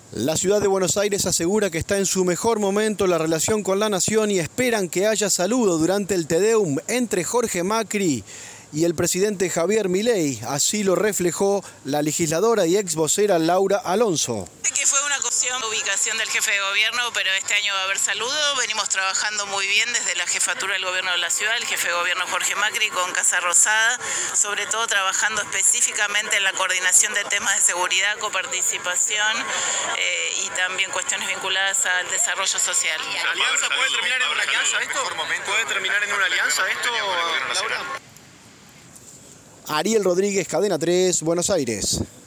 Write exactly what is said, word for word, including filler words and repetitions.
La ciudad de Buenos Aires asegura que está en su mejor momento la relación con la nación y esperan que haya saludo durante el Te Deum entre Jorge Macri y el presidente Javier Milei. Así lo reflejó la legisladora y ex vocera Laura Alonso. Que fue una cuestión de ubicación del jefe de gobierno, pero este año va a haber saludo. Venimos trabajando muy bien desde la jefatura del gobierno de la ciudad, el jefe de gobierno Jorge Macri con Casa Rosada, sobre todo trabajando específicamente en la coordinación de temas de seguridad, coparticipación eh, y también cuestiones vinculadas al desarrollo social. ¿La alianza puede terminar en una alianza esto? ¿Puede terminar en una alianza esto, Laura? Ariel Rodríguez, Cadena tres, Buenos Aires.